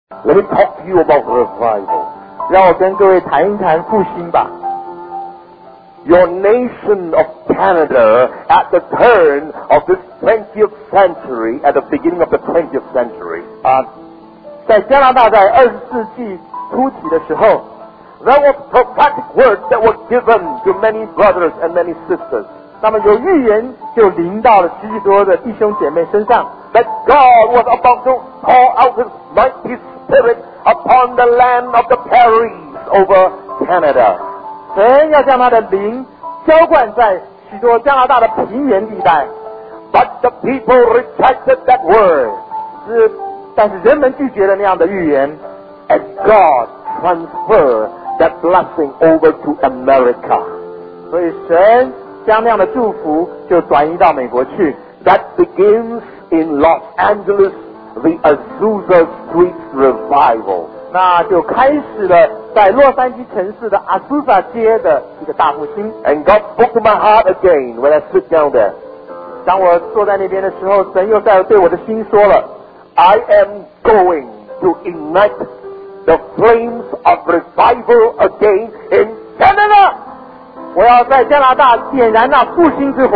Let me talk to you about revival. 让我跟各位谈一谈复兴吧。 Your nation of Canada at the turn of this 20th century, at the beginning of the 20th century, 在加拿大在20世纪初期的时候 there were prophetic words that were given to many brothers and many sisters. 那么有预言就临到了许许多的弟兄姐妹身上 That God was about to pour out His mighty Spirit upon the land of the prairies over Canada. 神要将他的灵浇灌在许多加拿大的平原地带 But the people rejected that word. 但是人们拒绝了那样的预言 And God transferred that blessing over to America. 所以神将那样的祝福就转移到美国去 That begins in Los Angeles, the Azusa Street Revival. 那就开始了在洛杉矶城市的阿苏萨街的一个大复兴 And God spoke to my heart again when I sit down there. 当我坐在那边的时候，神又在对我的心说了 I am going to ignite the flames of revival again in Canada. 我要在加拿大点燃那复兴之火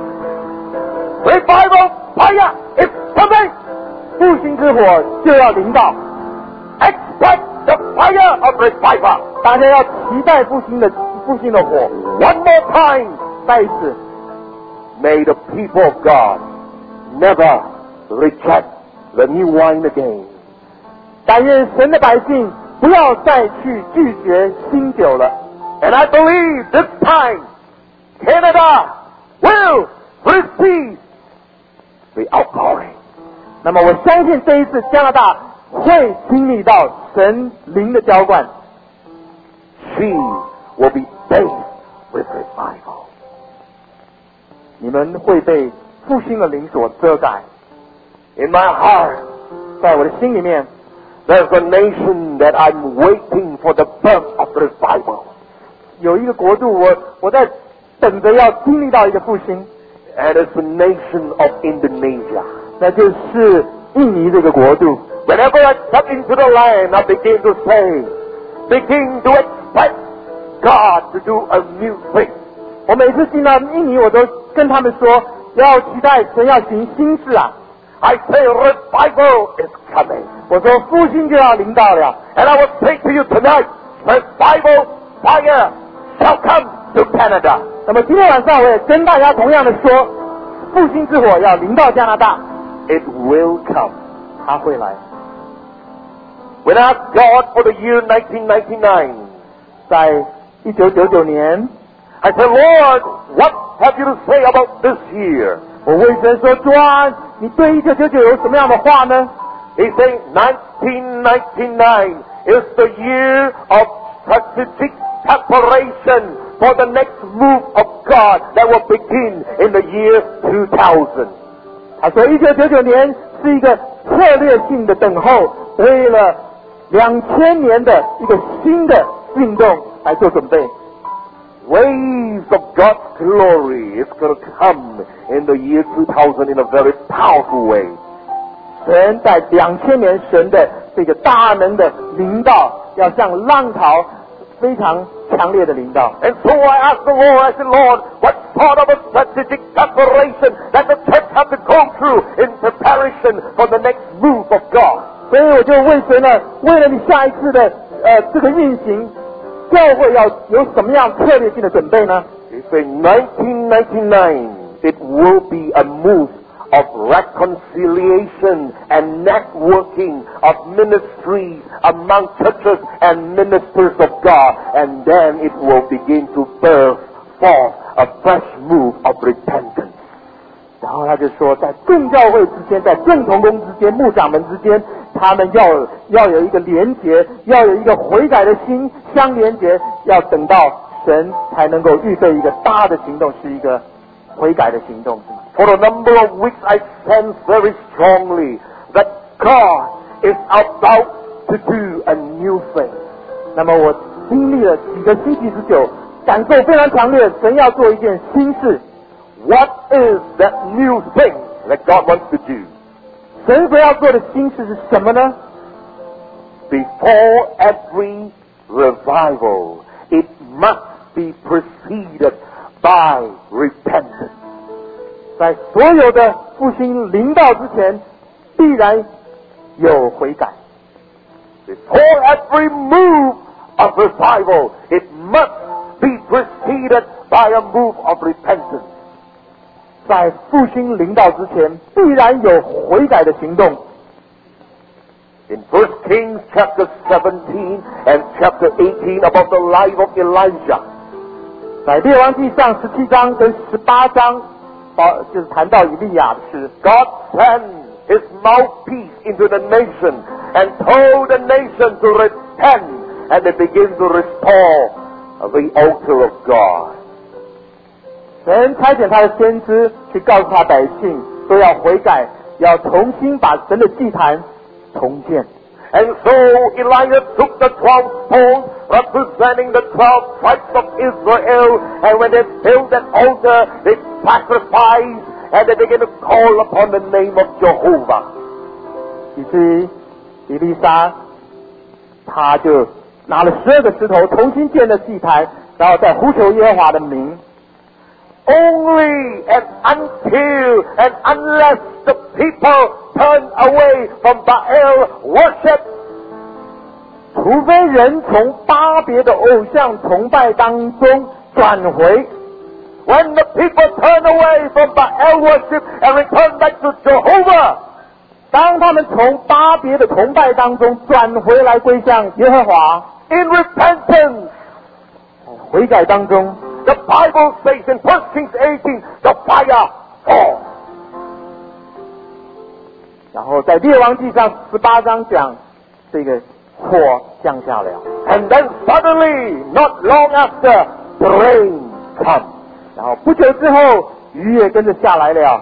Revival fire is coming. 复兴之火就要临到 Expect the fire of revival. 大家要期待复兴的火 One more time. 再一次 May the people of God never reject the new wine again. 但愿神的百姓不要再去拒绝新酒了 And I believe this time Canada will receive the outpouring. 那么我相信这一次加拿大会经历到神灵的浇灌 She will be bathed with revival. 你们会被复兴的灵所遮盖 In my heart, 在我的心里面 there's a nation that I'm waiting for the birth of revival. 有一个国度我在等着要经历到一个复兴 And it's the nation of Indonesia. 那就是印尼这个国度 Whenever I step into the land, I begin to expect God to do a new thing. 我每次进到印尼我都跟他们说要期待神要行新事啊 I say revival is coming. 我说复兴就要临到了 And I will say to you tonight, revival fire shall come to Canada. 那么今天晚上我也跟大家同样的说复兴之火要临到加拿大 It will come. 它会来 When I asked God for the year 1999, 在1999年 I said, Lord, what have you to say about this year? 我问神说主啊你对1999有什么样的话呢 He said, 1999 is the year of strategic preparation for the next move of God that will begin in the year 2000. 他说1999年是一个策略性的等候为了2000年的一个新的运动来做准备 Waves of God's glory is going to come in the year 2000 in a very powerful way. 神在2000年神的这个大能的临到要像浪潮非常强烈的临到 And so I asked the Lord, I said, Lord, what sort of a strategic preparation that the church has to go through in preparation for the next move of God? 所以我就问神了为了你下一次的这个运行教会要有什么样策略性的准备呢 He said, 1999, it will be a move of reconciliation and networking of ministries among churches and ministers of God, and then it will begin to birth forth a fresh move of repentance. 然后他就说在众教会之间在众同工之间牧长们之间他们要有一个连结要有一个悔改的心相连结要等到神才能够预备一个大的行动是一个悔改的行动 For a number of weeks I sense very strongly that God is about to do a new thing. 那么我经历了几个星期之久感受非常强烈神要做一件新事 What is that new thing that God wants to do? 神所要做的新事是什么呢 Before every revival, it must be preceded by repentance. 在所有的复兴临到之前，必然有悔改。 Before every move of revival, it must be preceded by a move of repentance. 在复兴临到之前，必然有悔改的行动。 In 1 Kings chapter 17 and chapter 18 about the life of Elijah, 在列王纪上17章跟18章，就是谈到以利亚的事。 God sent His mouthpiece into the nation and told the nation to repent, and they begin to restore the altar of God. 神差遣他的先知去告诉他百姓，说要悔改，要重新把神的祭坛重建。 And so Elijah took the 12 stones representing the 12 tribes of Israel, and when they built that altar, they sacrificed, and they began to call upon the name of Jehovah. 以至于以利沙，他就拿了12个石头重新建了祭坛，然后再呼求耶和华的名。 Only and until and unless the people turn away from Baal worship, 除非人从巴别的偶像崇拜当中转回， when the people turn away from Baal worship and return back to Jehovah, 当他们从巴别的崇拜当中转回来归向耶和华， in repentance, 悔改当中， the Bible says in 1 Kings 18, the fire falls. 然后在列王纪上18章讲这个火降下了， And then suddenly, not long after, the rain comes. 然后不久之后雨也跟着下来了。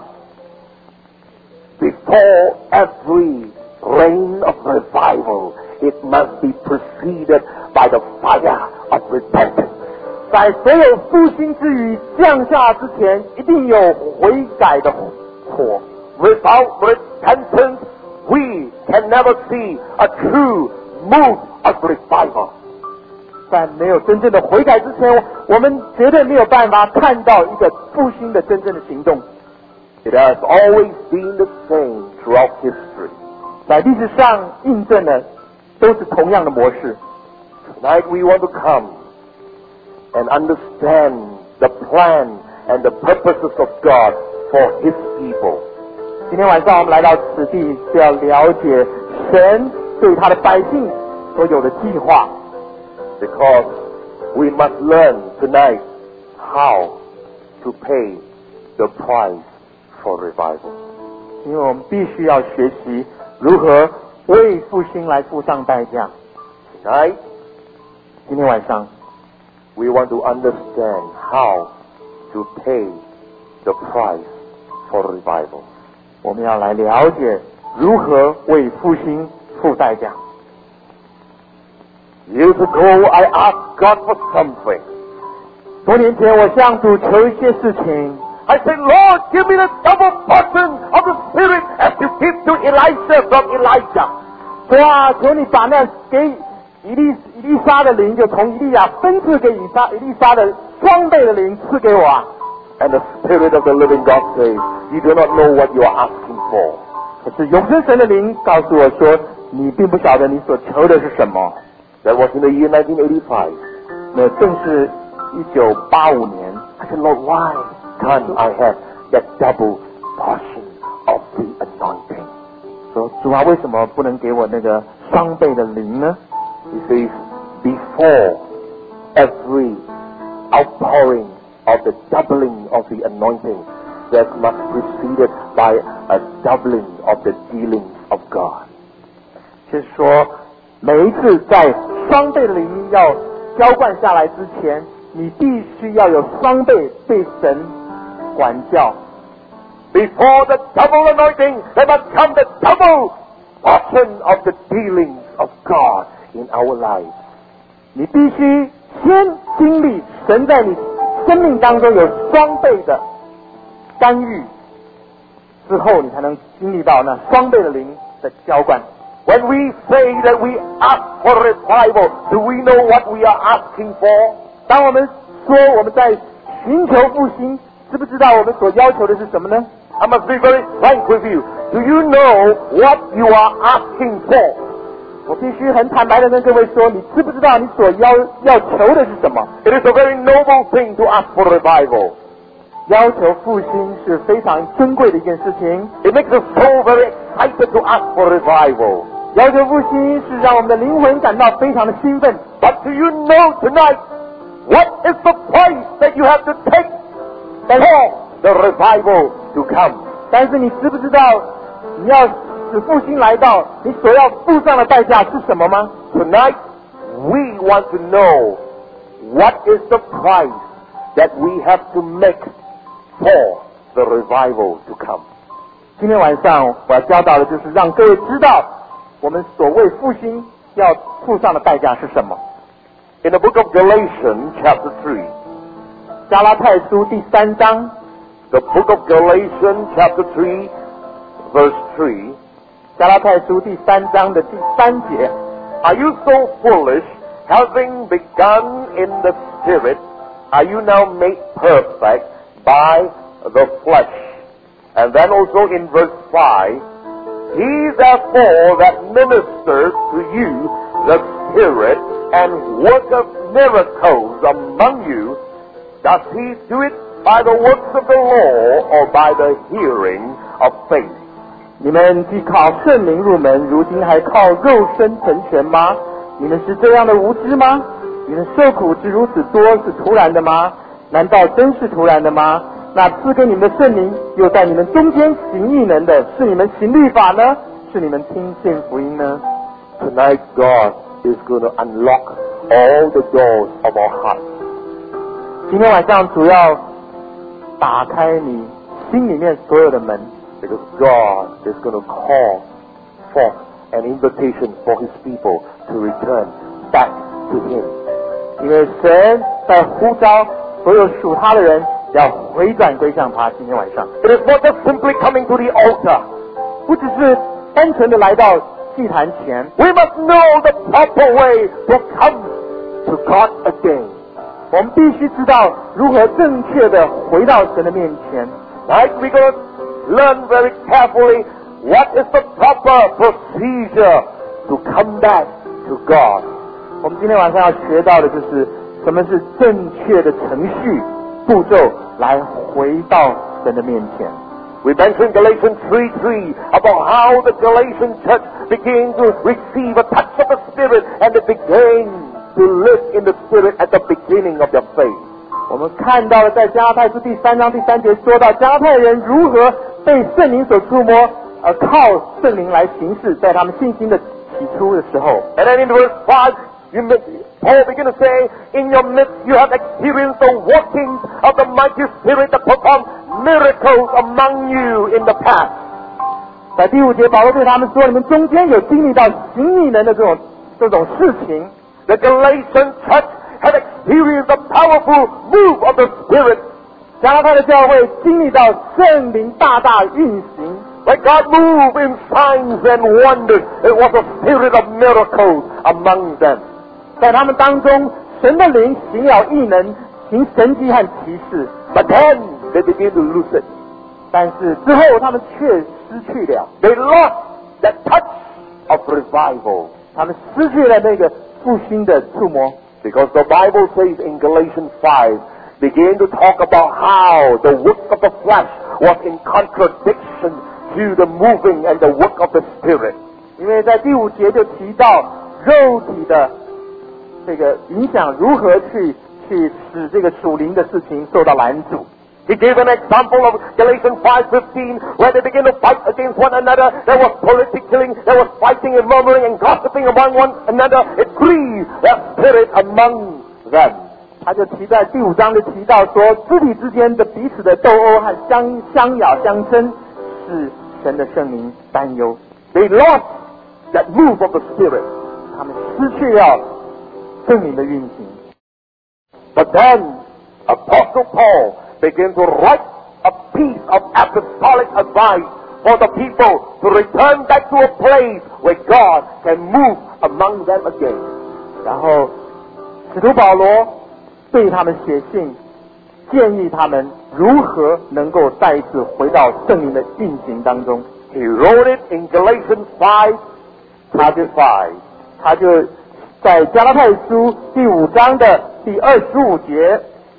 Before every rain of revival, it must be preceded by the fire of repentance. 在所有复兴之雨降下之前，一定有悔改的火。 Without repentance, we can never see a true move of revival. 在没有真正的悔改之前，我们绝对没有办法看到一个复兴的真正的行动。 It has always been the same throughout history. 在历史上印证的都是同样的模式。 Tonight we want to come and understand the plan and the purposes of God for His people. 今天晚上我们来到此地，是要了解神对他的百姓所有的计划。 Because we must learn tonight how to pay the price for revival. 因为我们必须要学习如何为复兴来付上代价。 Tonight 今天晚上 we want to understand how to pay the price for revival. 我们要来了解如何为复兴付代价。 Years ago I asked God for something. 多年前我向主求一些事情， I said, Lord, give me the double portion of the Spirit as you give to Elisha from Elijah. 主啊，求你把那给以利沙的灵，就从以利亚分赐给以利沙的双倍的灵赐给我啊。 And the Spirit of the living God says, you do not know what you are asking for. 可是永生神的灵告诉我说，你并不晓得你所求的是什么。 That was in the year 1985. 那正是1985年。 I said, Lord, why can't I have that double portion of the anointing? 说主啊，为什么不能给我那个双倍的灵呢？ He says, before every outpouring of the doubling of the anointing, that must be preceded by a doubling of the dealings of God. 就是说，每一次在双倍的灵要浇灌下来之前，你必须要有双倍被神管教。 Before the double anointing, there must come the double portion of the dealings of God in our lives. 你必须先经历神在你生命当中有双倍的干预，之后你才能经历到那双倍的灵的浇灌。 When we say that we ask for revival, do we know what we are asking for? 当我们说我们在寻求复兴，知不知道我们所要求的是什么呢？ I must be very frank with you. Do you know what you are asking for? 我必须很坦白的跟各位说，你知不知道你所要求的是什么？ It is a very noble thing to ask for revival. 要求复兴是非常珍贵的一件事情。 It makes us so very excited to ask for revival. 要求复兴是让我们的灵魂感到非常的兴奋。 But do you know tonight what is the price that you have to take for the revival to come? 但是你知不知道，你要使复兴来到，你所要付上的代价是什么吗？ Tonight, we want to know what is the price that we have to make for the revival to come. 今天晚上我要教导的就是让各位知道，我们所谓复兴要付上的代价是什么。 In the book of Galatians, chapter 3, 加拉太书第3章， the book of Galatians, chapter 3, verse 3, 加拉太书第3章的第3节。 Are you so foolish, having begun in the Spirit, are you now made perfect by the flesh? And then also in verse 5, He therefore that ministers to you the Spirit and worketh miracles among you, does he do it by the works of the law or by the hearing of faith? 你们既靠圣灵入门，如今还靠肉身成全吗？你们是这样的无知吗？你们受苦之如此多，是突然的吗？难道真是突然的吗？那赐给你们的圣灵，又在你们中间行异能的，是你们行律法呢？是你们听见福音呢？ Tonight God is going to unlock all the doors of our hearts. 今天晚上主要打开你心里面所有的门。 Because God is going to call forth an invitation for His people to return back to Him. 因为神在呼召所有属他的人要回转归向他。今天晚上 It is not just simply coming to the altar. 不只是单纯的来到祭坛前， We must know the proper way to come to God again. 我们必须知道如何正确的回到神的面前。 Right? We're going to learn very carefully what is the proper procedure to come back to God. 我们今天晚上要学到的就是什么是正确的程序步骤来回到神的面前。 We mentioned Galatians 3:3 about how the Galatian church began to receive a touch of the Spirit and they began to live in the Spirit at the beginning of their faith. 我们看到了在加拉太书第3章第3节说到加拉太人如何被圣灵所触摸，靠圣灵来行事，在他们信心的起初的时候。 And then in verse 5, Paul begins to say, in your midst you have experienced the workings of the mighty Spirit that performed miracles among you in the past. 在第5节，保罗对他们说：“你们中间有经历到行异能的这种事情。” The Galatian church had experienced the powerful move of the Spirit. 加拉太的教会经历到圣灵大大运行。 When God moved in signs and wonders, it was a spirit of miracles among them. 在他们当中，神的灵行了异能，行神迹和奇事。 But then they began to lose it. 但是之后他们却失去了， They lost that touch of revival. 他们失去了那个复兴的触摸。 Because the Bible says in Galatians 5, began to talk about how the work of the flesh was in contradiction to the moving and the work of the Spirit. 因为在第5节就提到肉体的这个影响如何去使这个属灵的事情受到拦阻。 He gave an example of Galatians 5:15, where they began to fight against one another. There was politic killing, there was fighting and murmuring and gossiping among one another. It grieved the Spirit among them. 他就提在第5章就提到说，肢体之间的彼此的斗殴和相咬相争，是神的圣灵担忧。 They lost that move of the Spirit. 他们失去了圣灵的运行。 But then Apostle Paul began to write a piece of apostolic advice for the people to return back to a place where God can move among them again. 然后使徒保罗对他们写信，建议他们如何能够再一次回到圣灵的运行当中。 He wrote it in Galatians 5:25. 他就在加拉太书第5章的第25节。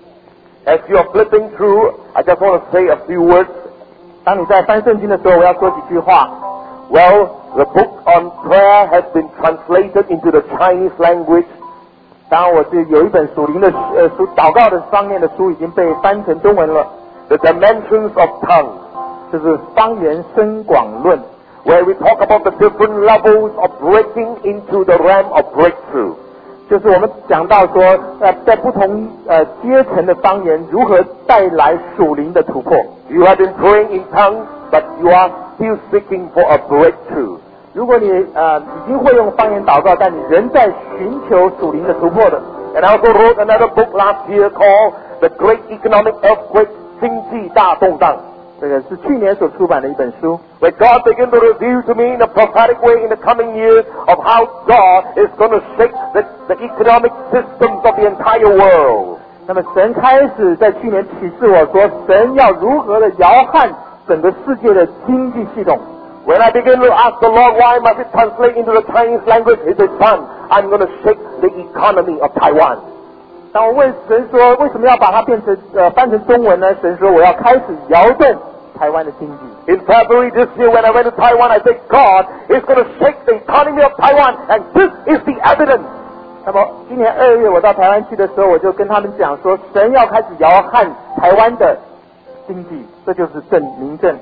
As you are flipping through, I just want to say a few words. 当你在翻圣经的时候，我要说几句话。 Well, the book on prayer has been translated into the Chinese language. 当然，我是有一本属灵的书祷告的方面的书已经被翻成中文了。 The Dimensions of Tongues. 就是方言深广论 where we talk about the different levels of breaking into the realm of breakthrough. 就是我们讲到说在不同阶层的方言如何带来属灵的突破。 You have been praying in tongues, but you are still seeking for a breakthrough. 如果你已经会用方言祷告，但你仍在寻求属灵的突破的。 And I also wrote another book last year called The Great Economic Earthquake, 经济大动荡。 这个是去年所出版的一本书。 Where God began to reveal to me in a prophetic way in the coming years of how God is going to shake the economic systems of the entire world. 那么神开始在去年启示我说，神要如何的摇撼整个世界的经济系统。 When I began to ask the Lord, why must it translate into the Chinese language? He said, son, I'm going to shake the economy of Taiwan. 当我问神说为什么要把它变成翻成中文呢？神说我要开始摇动台湾的经济。 In February this year, when I went to Taiwan, I said, God is going to shake the economy of Taiwan, and this is the evidence. 那么今年2月我到台湾去的时候，我就跟他们讲说，神要开始摇撼台湾的经济，这就是明证。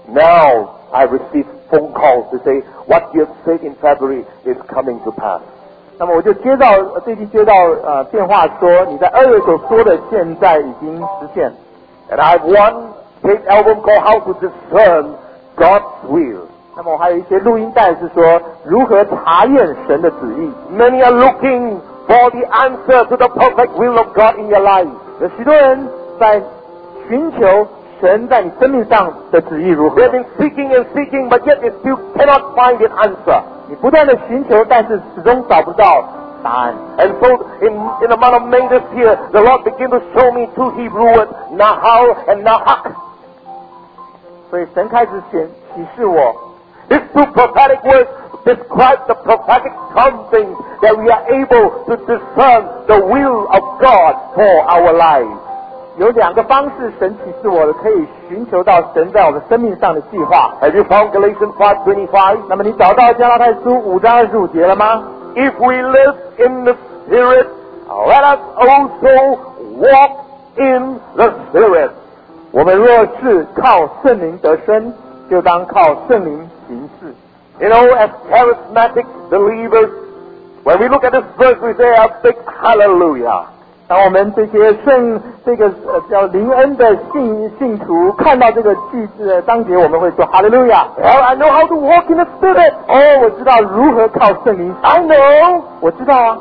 Now I received phone calls to say what you have said in February is coming to pass. 那么我就最近接到电话说，你在2月所说的现在已经实现。 And I have one tape album called How to Discern God's Will. 那么我还有一些录音带是说如何查验神的旨意。 Many are looking for the answer to the perfect will of God in your life. 有许多人在寻求神在你生命上的旨意如何。 They have been seeking and seeking, but yet they still cannot find an answer. 你不断的寻求，但是始终找不到答案。 And so in the month of May this year, the Lord began to show me two Hebrew words, Nahal and Nahak. 所以神开始启示我 These two prophetic words describe the prophetic something that we are able to discern the will of God for our lives. 有2个方式神启示我的，可以寻求到神在我们生命上的计划。 Have you found Galatians 5:25? 那么你找到加拉太书5章25节了吗？ If we live in the Spirit, let us also walk in the Spirit. 我们若是靠圣灵得生，就当靠圣灵行事。 You know, as charismatic believers, when we look at this verse, we say a big hallelujah. 当我们这些叫灵恩的信徒看到这个章节，我们会说哈利路亚。 Well, I know how to walk in the Spirit. 哦，我知道如何靠圣灵。 I know. 我知道啊。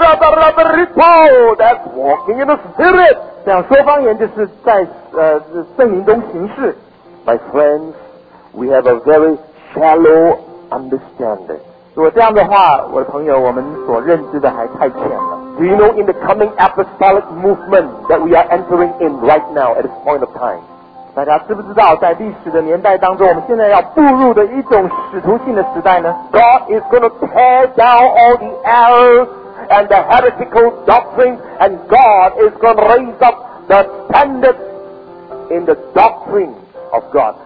That's walking in the Spirit. 这样说方言就是在圣灵中行事。 My friends, we have a very shallow understanding. 如果这样的话，我的朋友，我们所认知的还太浅了。 Do you know in the coming apostolic movement that we are entering in right now at this point of time? 大家知不知道，在历史的年代当中，我们现在要步入的一种使徒性的时代呢？ God is going to tear down all the errors and the heretical doctrines, and God is going to raise up the standard in the doctrine of God.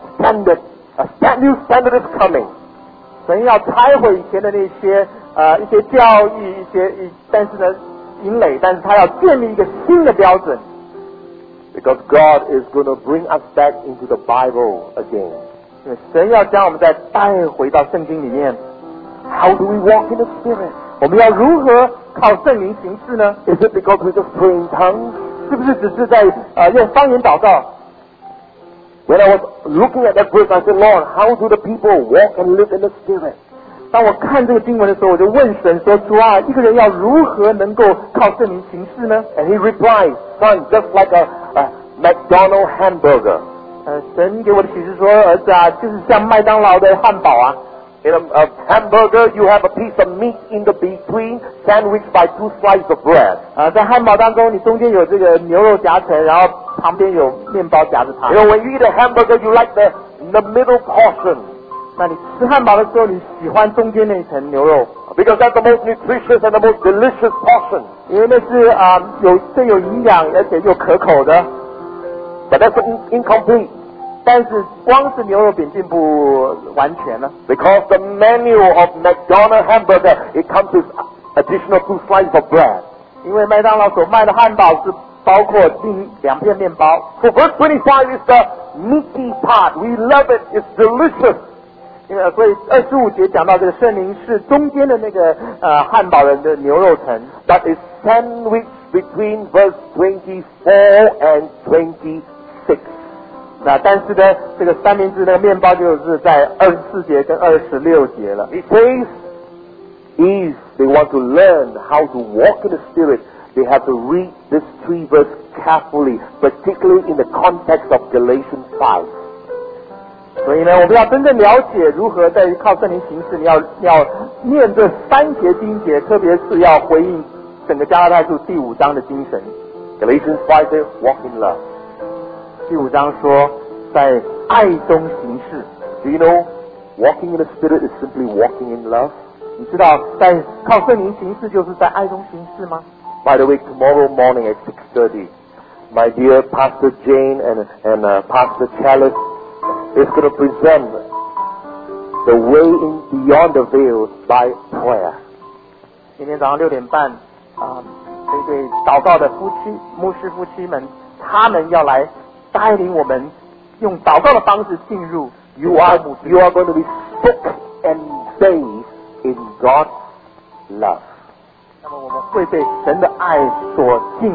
A new standard is coming. 神要拆毁以前的那些一些教义，但是呢营垒，但是他要建立一个新的标准。 Because God is going to bring us back into the Bible again. 神要将我们再带回到圣经里面。 How do we walk in the Spirit? 我们要如何靠圣灵行事呢？ Is it because we just pray in tongues? 是不是只是在用方言祷告？ When I was looking at that verse, I said, Lord, how do the people walk and live in the Spirit? 当我看这个经文的时候，我就问神说：主啊，一个人要如何能够靠圣灵行事呢？ And he replied, son, just like a McDonald's hamburger. 神给我的启示说，儿子啊，就是像麦当劳的汉堡啊。 In a hamburger, you have a piece of meat in the between, sandwiched by 2 slices of bread. 在汉堡当中，你中间有这个牛肉夹层，然后旁边有面包夹着它。 You know, when you eat a hamburger, you like the middle portion. 那你吃汉堡的时候，你喜欢中间那一层牛肉， Because that's the most nutritious and the most delicious portion. 因为那是最有营养而且又可口的。 But that's incomplete. 但是光是牛肉饼并不完全呢。 Because the menu of McDonald's hamburger, it comes with additional 2 slices of bread. 因为麦当劳所卖的汉堡是包括另2片面包。 So verse 25 is the meaty part. We love it. It's delicious. 所以25节讲到这个圣灵是中间的那个汉堡人的牛肉层。 That is sandwiched between verse 24 and 26. 但是呢，这个三明治那个面包就是在24节跟26节了。 He says, if they want to learn how to walk in the Spirit, they have to read this 3 verse carefully, particularly in the context of Galatians 5. 所以呢，我们要真正了解如何在靠圣灵行事，你要念这3节经节，特别是要回应整个加拉太书第5章的精神。 Galatians 5 says, walk in love. 第5章说，在爱中行事。 Do you know, walking in the Spirit is simply walking in love? 你知道，在靠圣灵行事就是在爱中行事吗？ By the way, tomorrow morning at 6:30, my dear Pastor Jane and Pastor Chalice is going to present the way in beyond the veil by prayer. 今天早上6点半，这对祷告的夫妻、牧师夫妻们，他们要来带领我们用祷告的方式进入。 You are going to be soaked and bathed in God's love. 那么我们会被神的爱所浸。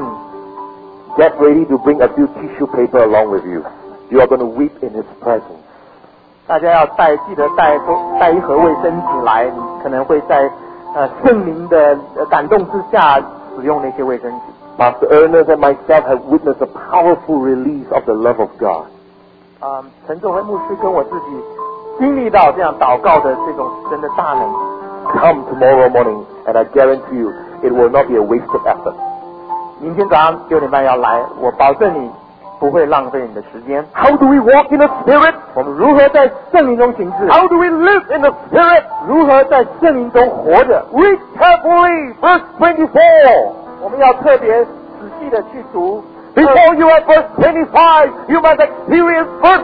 Get ready to bring a few tissue paper along with you. You are going to weep in His presence. 大家要记得带一盒卫生纸来，你可能会在圣灵的感动之下使用那些卫生纸。 Pastor Ernest and myself have witnessed a powerful release of the love of God. 陈仲辉牧师跟我自己经历到这样祷告的这种神的大能。 Come tomorrow morning, and I guarantee you, it will not be a waste of effort. 明天早上6点半要来，我保证你不会浪费你的时间。 How do we walk in the Spirit? 我们如何在圣灵中行事？ How do we live in the Spirit? 如何在圣灵中活着？ Read carefully, verse 24. 我们要特别仔细的去读。 Before you have verse 25, you must experience verse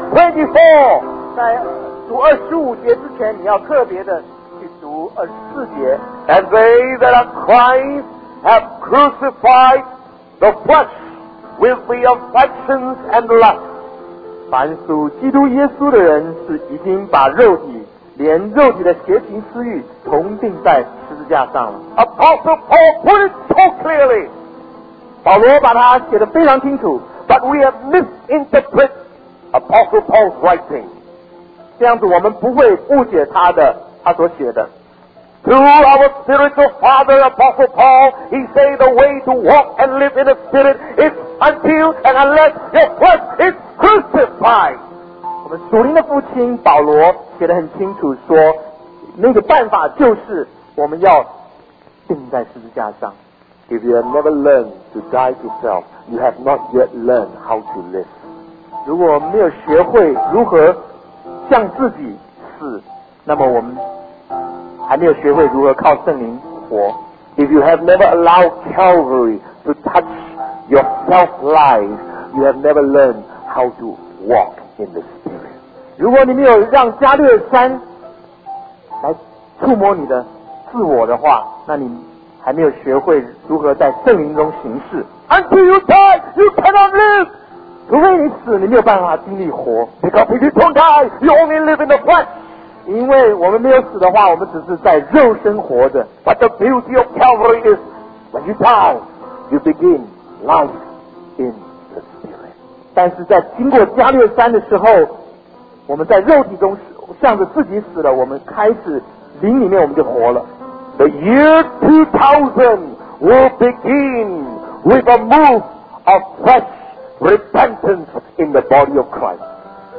24. 在读25节之前，你要特别的去读24节。 And they that are Christ have crucified the flesh with the affections and lusts. 凡属基督耶稣的人，是已经把肉体连肉体的邪情私欲同定在十字架上了。 Apostle Paul put it so clearly. 保罗把它写得非常清楚， But we have misinterpreted Apostle Paul's writing. 这样子我们不会误解他所写的。 To our spiritual father, Apostle Paul, he said the way to walk and live in the Spirit is until and unless your flesh is crucified. 我们属灵的父亲保罗写得很清楚，说那个办法就是我们要钉在十字架上。 If you have never learned to die to self, you have not yet learned how to live. 如果没有学会如何向自己死，那么我们还没有学会如何靠圣灵活。 If you have never allowed Calvary to touch your self-life, you have never learned how to walk in the Spirit. 如果你没有让加略山来触摸你的自我的话，那你还没有学会如何在圣灵中行事。 Until you die, you cannot live. 除非你死，你没有办法经历活。 Because if you don't die, you only live in the flesh. 因为我们没有死的话，我们只是在肉身活着。 But the beauty of Calvary is when you die, you begin life in the Spirit. 但是在经过加略山的时候，我们在肉体中向着自己死了，我们开始灵里面我们就活了。 The year 2000 will begin with a move of fresh repentance in the body of Christ.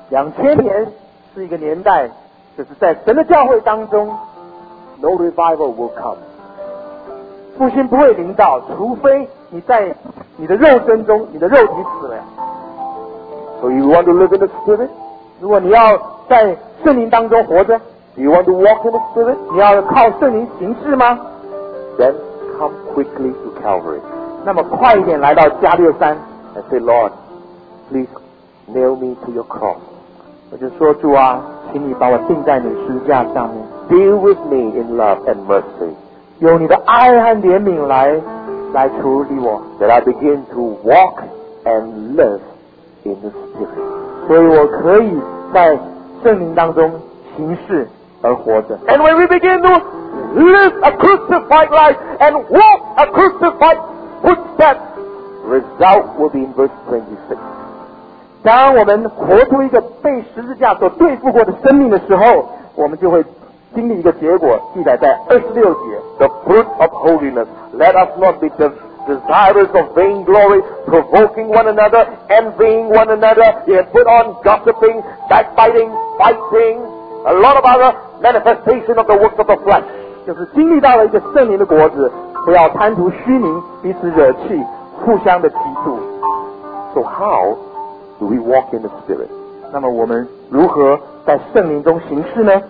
2000年是一个年代，就是在神的教会当中 no revival will come. 复兴不会临到，除非你在你的肉身中，你的肉体死了。 So you want to live in the Spirit? 如果你要在圣灵当中活着， Do you want to walk in the Spirit? 你要靠圣灵行事吗？ Then come quickly to Calvary 那么快一点来到加略山， and say, Lord, please nail me to your cross. 我就说主啊，请你把我钉在你十字架上面， Deal with me in love and mercy, 用你的爱和怜悯来处理我， that I begin to walk and live in the Spirit. 所以我可以在圣灵当中行事而活着。 And when we begin to live a crucified life and walk a crucified footstep, result will be in verse 26. 当我们活出一个被十字架所对付过的生命的时候，我们就会经历一个结果，记载在26节。 The fruit of holiness. Let us not be desirous of vainglory, provoking one another, envying one another, yet put on gossiping, backbiting, fighting, a lot of other manifestation of the works of the flesh. 就是经历到了一个圣灵的果子，不要贪图虚名，彼此惹气，互相的嫉妒。 So how do we walk in the Spirit? 那么我们如何在圣灵中行事呢？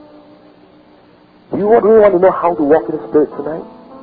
Do you really want to know how to walk in the Spirit tonight?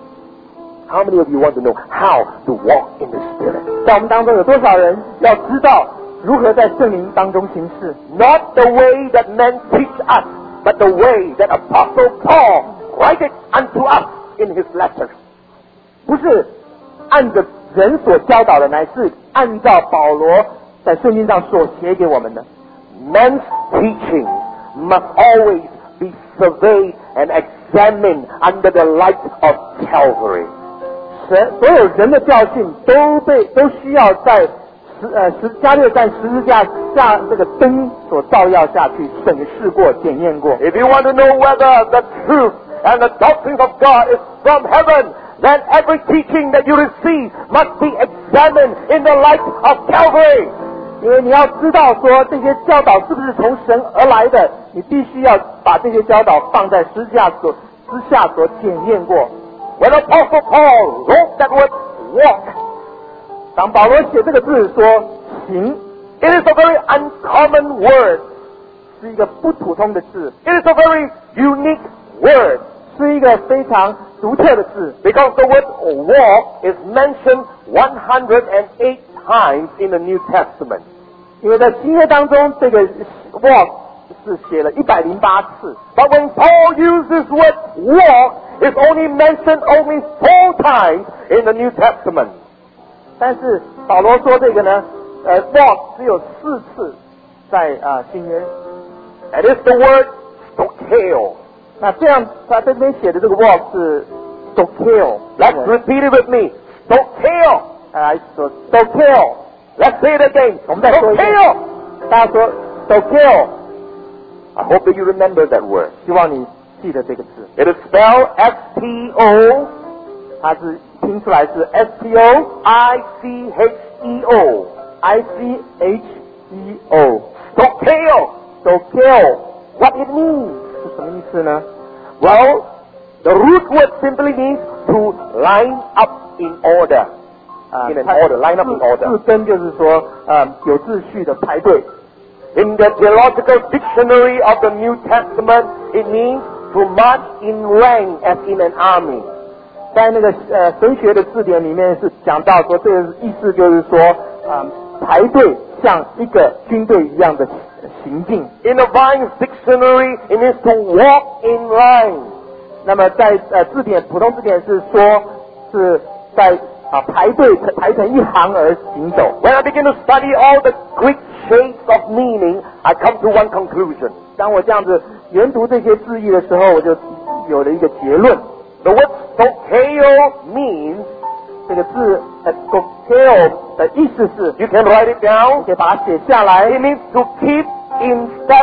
How many of you want to know how to walk in the Spirit? 在我们当中有多少人要知道如何在圣灵当中行事？ Not the way that men teach us, but the way that Apostle Paul wrote it unto us in his letters. 不是按着人所教导的，乃是按照保罗在圣经上所写给我们的。 Men's teachings must always be surveyed and examined under the light of Calvary. 所有人的教训都需要在加略山十字架下这个灯所照耀下去审视过、检验过。 If you want to know whether the truth and the doctrines of God is from heaven, then every teaching that you receive must be examined in the light of Calvary. 因为你要知道说这些教导是不是从神而来的，你必须要把这些教导放在十字架之下所检验过。 When Apostle Paul wrote that word walk, 当保罗写这个字说行， it is a very uncommon word. 是一个不普通的字， It is a very unique word 是一个非常独特的字， because the word walk is mentioned 108 times in the New Testament. 因为在新约当中这个 walk 是写了108次， But when Paul used this word walk, it's only mentioned only 4 times in the New Testament. 但是保罗说这个呢walk 只有4次在新约。 And it's the word stokeo. 那这样他这边写的这个 walk 是 stokeo。 Let's repeat it with me. Stokeo. 说 stokeo。 Let's say it again. 我们再说一遍。 Stokeo. 大家说 stokeo。 I hope that you remember that word. 希望你记得这个字。 It is spelled S-T-O. 它是听出来是 S-T-O-I-C-H-E-O I-C-H-E-O Stokeo. stokeo what it means 是什么意思呢？ Well, the root word simply means to line up in order. In an order, line up in 字 order. 根就是说有秩序的排队。 In the theological dictionary of the New Testament, it means to march in rank as in an army. 在那个神学的字典里面是讲到说，这个意思就是说排队像一个军队一样的行进。 In the Vine's dictionary, it means to walk in line. 那么在字典普通字典是说是在排队排成一行而行走。 When I begin to study all the Greek shades of meaning, I come to one conclusion. 当我这样子研读这些字义的时候，我就有了一个结论。 The word stokeo means, 这个字stokeo 的意思是， you can write it down, 可以把它写下来。 it means to keep in step.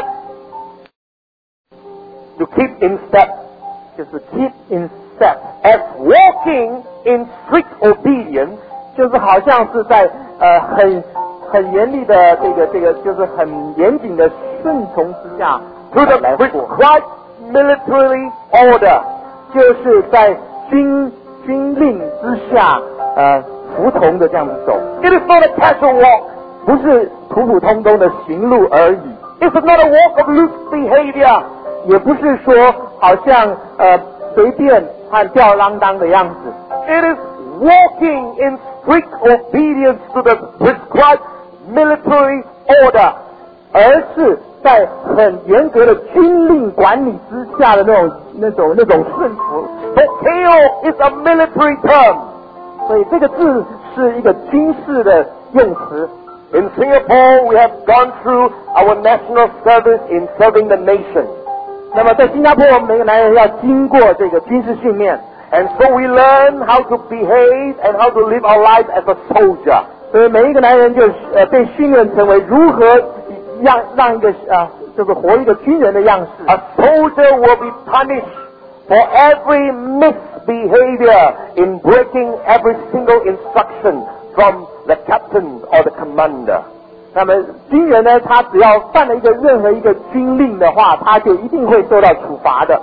To keep in step. 就是 keep in step， As walking in strict obedience, 就是好像是在很严厉的这个就是很严谨的顺从之下 to the 来活， prescribed military order. 就是在军令之下服从的这样子走， It is not a casual walk. 不是普普通通的行路而已， It is not a walk of loose behavior. 也不是说好像随便和吊儿郎当的样子， It is walking in strict obedience to the prescribed military order. 而是在很严格的军令管理之下的那种顺服。 Dokeo is a military term. 所以这个字是一个军事的用词。 In Singapore, we have gone through our national service in serving the nation. 那么在新加坡，我们每个男人要经过这个军事训练， And so we learn how to behave and how to live our life as a soldier. 所以每一个男人就被训练成为如何让一个就是活一个军人的样式。 A soldier will be punished for every misbehavior in breaking every single instruction from the captain or the commander. 那么军人呢，他只要犯了任何一个军令的话，他就一定会受到处罚的。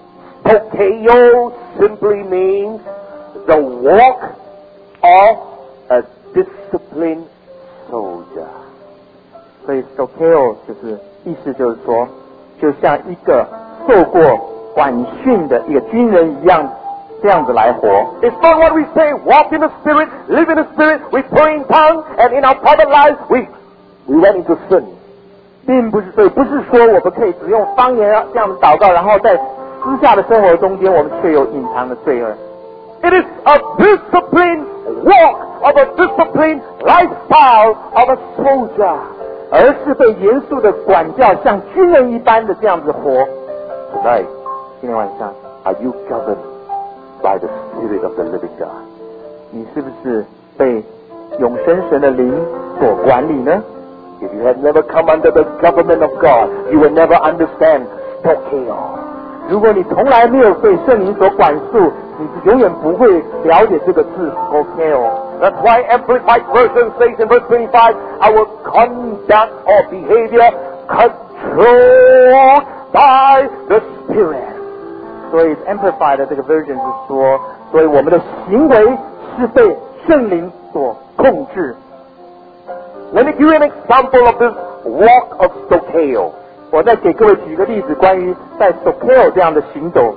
Dokeo simply means the walk of a disciplined soldier. 所以 Dokeo 就是意思就是说，就像一个受过管训的一个军人一样，这样子来活。 It's not what we say, walk in the Spirit, live in the Spirit, we pray in tongues, and in our private lives we went into sin. 并不是，所以不是说我们可以只用方言这样子祷告，然后在私下的生活中间，我们却有隐藏的罪恶。 It is a disciplined walk of a disciplined lifestyle of a soldier. 而是被严肃的管教，像军人一般的这样子活。 Tonight, 今天晚上， are you governed by the Spirit of the living God? 你是不是被永生神的灵所管理呢？ If you have never come under the government of God, you will never understand Dokeo. 如果你从来没有被圣灵所管束，你永远不会了解这个字 Dokeo。 That's why Amplified Version says in verse 25, our conduct or behavior controlled by the Spirit. 所以 Amplified 的这个 version 是说，所以我们的行为是被圣灵所控制。 Let me give you an example of this walk of Dokeo. 我再给各位举一个例子，关于在 Dokeo 这样的行走。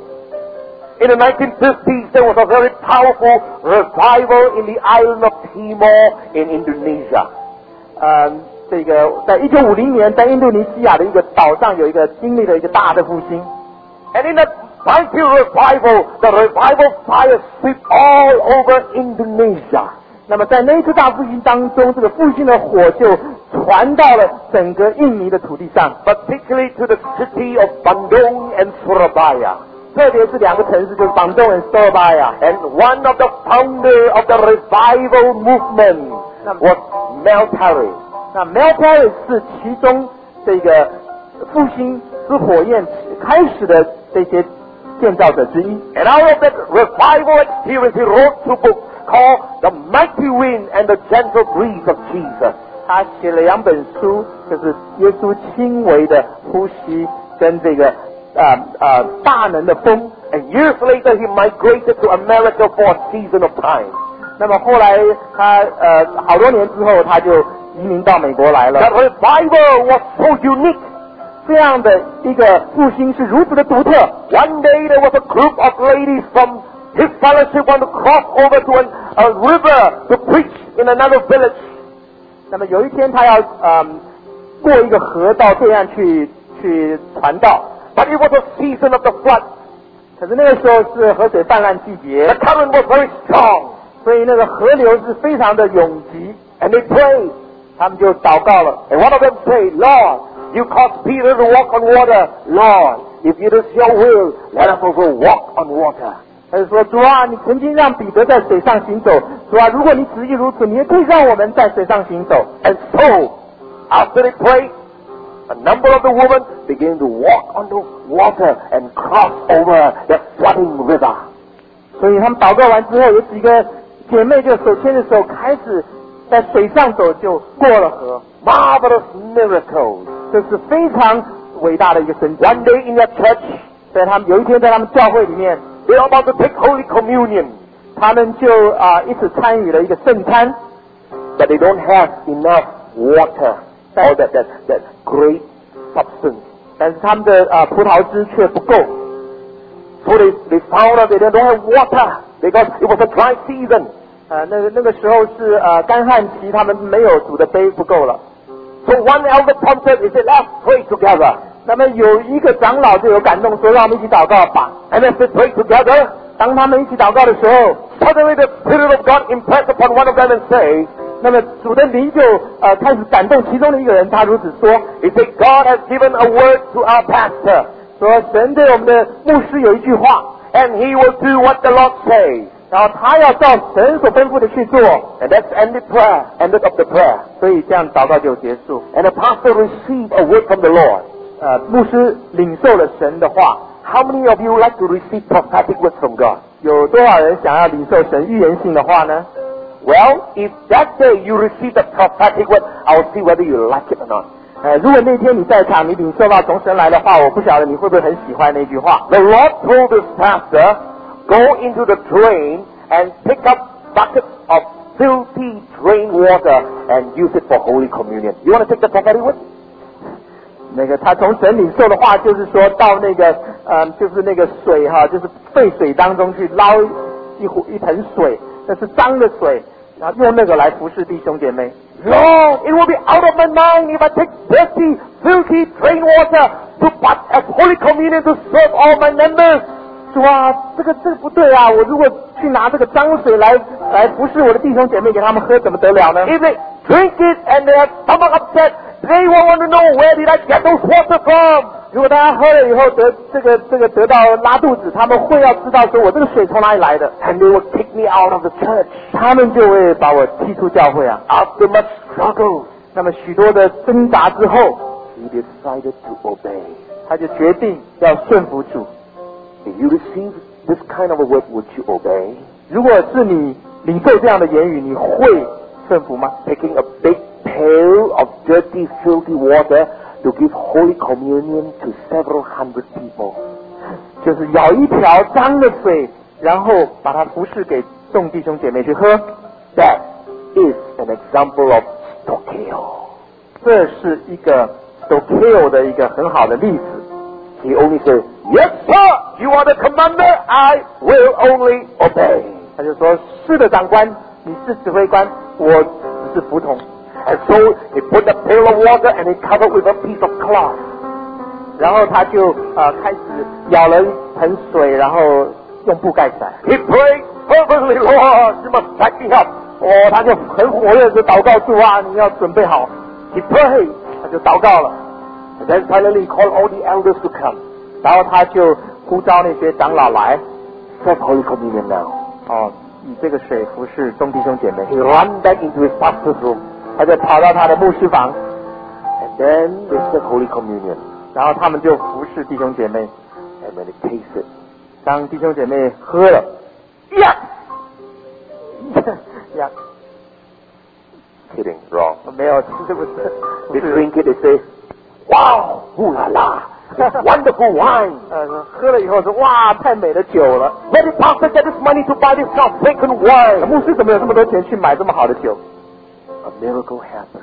In the 1950s, there was a very powerful revival in the island of Timor in Indonesia. 这个在1950年，在印度尼西亚的一个岛上有一个经历了一个大的复兴。 And in that mighty revival, the revival fire swept all over Indonesia. 那么在那一次大复兴当中，这个复兴的火就传到了整个印尼的土地上， Particularly to the city of Bandung and Surabaya. 特别是两个城市，就是邦东和索巴亚。 And one of the founder of the revival movement was Mel Perry. 那 Mel Perry 是其中这个复兴之火焰开始的这些建造者之一。 And out of that revival experience, he wrote two books called The Mighty Wind and the Gentle Breeze of Jesus. 他写了2本书，就是耶稣轻微的呼吸跟这个大能的风。 And years later, he migrated to America for a season of time. 那么后来他好多年之后，他就移民到美国来了。 That revival was so unique. 这样的一个复兴是如此的独特。 One day there was a group of ladies from his fellowship want to cross over to a river to preach in another village. 那么有一天他要过一个河到对岸去传道， But it was a season of the flood. 可是那个时候是河水泛滥季节， The current was very strong. 所以那个河流是非常的拥挤。 And they prayed. 他们就祷告了。 And one of them said, Lord, you caused Peter to walk on water. Lord, if it is your will, let us also walk on water. 他就说：“主啊，你曾经让彼得在水上行走，主啊，如果你旨意如此，你也可以让我们在水上行走。” And so, after they prayed, a number of the women began to walk on the water and cross over the flooding river. 所以他们祷告完之后，有几个姐妹就手牵着手开始在水上走就过了河， Marvelous miracles. 这是非常伟大的一个神迹。 One day in their church, 在他们有一天在他们教会里面， they are about to take Holy Communion, 他们就一起参与了一个圣餐， but they don't have enough water or that great substance. 但是他们的葡萄汁却不够， So they found out they don't have water because it was a dry season. 那个时候是干旱期，他们没有煮的杯不够了。 So one elder prompted, he said, let's pray together. 那么有一个长老就有感动说，让我们一起祷告吧。 And as they prayed together, 当他们一起祷告的时候， suddenly the Spirit of God impressed upon one of them and say, 那么主的灵就开始感动其中的一个人，他如此说， he said, God has given a word to our pastor, 说神对我们的牧师有一句话， and he will do what the Lord says. 然后他要照神所吩咐的去做， And that's ended of the prayer. 所以这样祷告就结束。 And the pastor received a word from the Lord. 牧师领受了神的话。 How many of you like to receive prophetic words from God? 有多少人想要领受神预言性的话呢？ Well, if that day you receive the prophetic word, I'll see whether you like it or not. 如果那天你在场，你领受到从神来的话，我不晓得你会不会很喜欢那句话。 The Lord told this pastor, go into the drain and pick up buckets of filthy drain water and use it for Holy Communion. You want to take the prophetic word? 那个他从神领受的话，就是说到那个就是那个水哈，就是沸水当中去捞一盆水，那是脏的水，然后用那个来服侍弟兄姐妹。 Lord, it will be out of my mind if I take dirty, filthy drain water to put as Holy Communion to serve all my members. 主啊，这个不对啊！我如果去拿这个脏水来服侍我的弟兄姐妹，给他们喝，怎么得了呢？ If they drink it and they are stomach upset, they will want to know where did I get those water from. 如果大家喝了以后得到拉肚子，他们会要知道说我这个水从哪里来的， And they will kick me out of the church. 他们就会把我踢出教会啊。 After much struggle, 那么许多的挣扎之后， he decided to obey. 他就决定要顺服主。 If you receive this kind of a word, would you obey? 如果是你领受这样的言语，你会顺服吗？ Taking a big pail of dirty, filthy water to give Holy Communion to several hundred people. 就是舀一瓢脏的水，然后把它服侍给众弟兄姐妹去喝。 That is an example of stokeo. 这是一个 stokeo 的一个很好的例子。 He only said, yes, sir, you are the commander, I will only obey. 他就说：“是的，长官，你是指挥官，我只是服从。” And so he put the pail of water and he covered with a piece of cloth. 然后他就开始舀了一盆水，然后用布盖起来。 He prayed fervently, Lord, you must back me up. 他就很火热的祷告主啊，你要准备好。 He prayed. 他就祷告了， And then finally he called all the elders to come. 然后他就呼召那些长老来， Serve Holy Communion now. 以这个水服侍众弟兄姐妹。 He ran back into his pastor's room. 他就跑到他的牧师房， And then they serve Holy Communion. 然后他们就服侍弟兄姐妹。 And when they tasted, 当弟兄姐妹喝了，呀，呀， kidding, wrong. 没有，是不是？ They drink it, they say, wow, ooh la la, it's wonderful wine. 喝了以后说哇，太美的酒了。 Where did pastor get this money to buy this God-taken wine? 牧师怎么有这么多钱去买这么好的酒？ A miracle happened.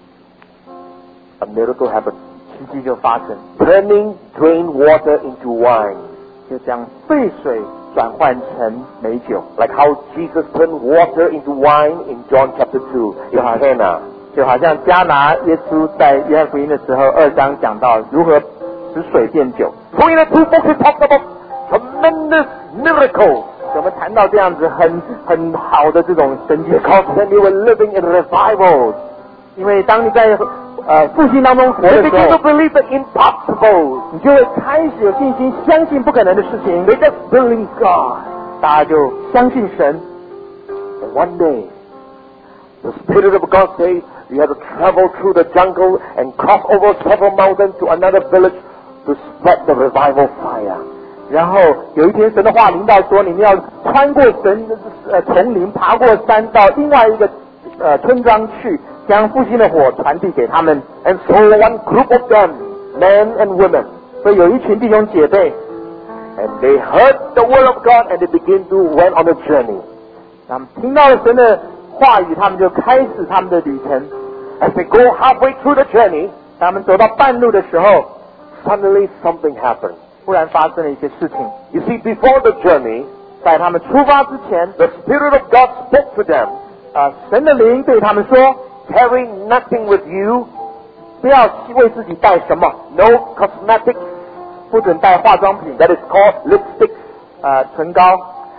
A miracle happened. 奇迹就发生， Turning drain water into wine. 就将沸水转换成美酒， Like how Jesus turned water into wine in John chapter 2 in Cana. 就好像加拿耶稣在约翰福音的时候2章讲到如何使水变酒。 So in the two books it talks about tremendous miracles. 我们谈到这样子很好的这种神迹， Because when they were living in revival, 因为当你在复兴当中活 they 的时 began to 候， believe the impossible. 你就会开始有信心，相信不可能的事情， They just believe God. 大家就相信神。 And one day, the Spirit of God says you have to travel through the jungle and cross over several mountains to another village to spread the revival fire. 然后有一天，神的话临到说，你们要穿过丛林，爬过山，到另外一个村庄去，将复兴的火传递给他们。 And so one group of them, men and women, 所以有一群弟兄姐妹， and they heard the word of God and they began to went on a journey. 他们听到了神的话语，他们就开始他们的旅程。 As they go halfway through the journey, 他们走到半路的时候， suddenly something happened. 忽然发生了一些事情。 You see, before the journey, 在他们出发之前， the Spirit of God spoke to them, 神的灵对他们说， carry nothing with you, 不要为自己带什么， no cosmetics, 不准带化妆品， that is called lipstick, 唇膏，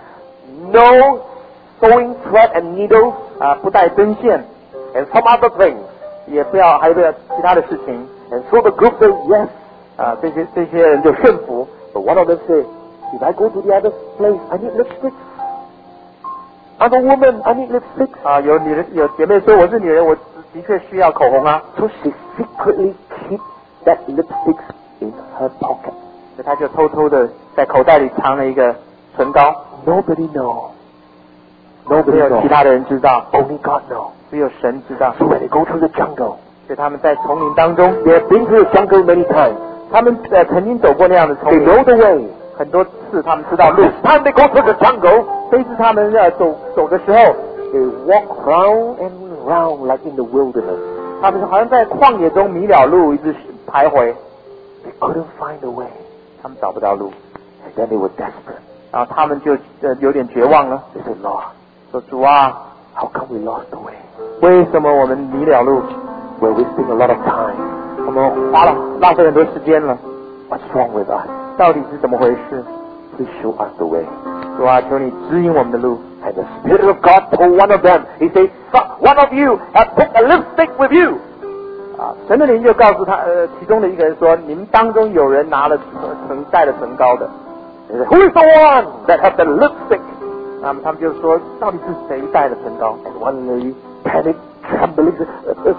no sewing thread and needles, 不带针线， and some other things. 也不要还有其他的事情。 And so the group said, yes. 这些人就顺服。 But one of them said, if I go to the other place, I need lipstick. I'm a woman, I need lipstick. 有姐妹说我是女人，我的确需要口红啊， So she secretly keep that lipstick in her pocket. 所以她就偷偷的在口袋里藏了一个唇膏， Nobody know. 没 Nobody 有 know. 其他的人知道， Only God know. 只有神知道。 So when they go through the jungle, 所以他们在丛林当中， they have been through the jungle many times. 他们曾经走过那样的丛 They 林， know the way. 很多次他们知道路。 This time they go through the jungle, 这一次他们走的时候， they walk round and round like in the wilderness. 他们好像在旷野中迷了路，一直徘徊， They couldn't find a way. 他们找不到路， And then they were desperate. 然后他们就有点绝望了， They said, Lord, 说主啊， how come we lost the way? 为什么我们迷了路？ Well, we spend a lot of time. 我们浪费很多时间了， What's wrong with us? 到底是怎么回事？ Please show us the way. 主啊，求你指引我们的路。 And the Spirit of God told one of them, He said, one of you have took a lipstick with you. 神的灵就告诉其中的一个人说，你们当中有人拿了带了唇膏的。 He said, who is the one that has the lipstick? 他们就说，到底是谁带了唇膏？ And one lady panicked, trembling, said,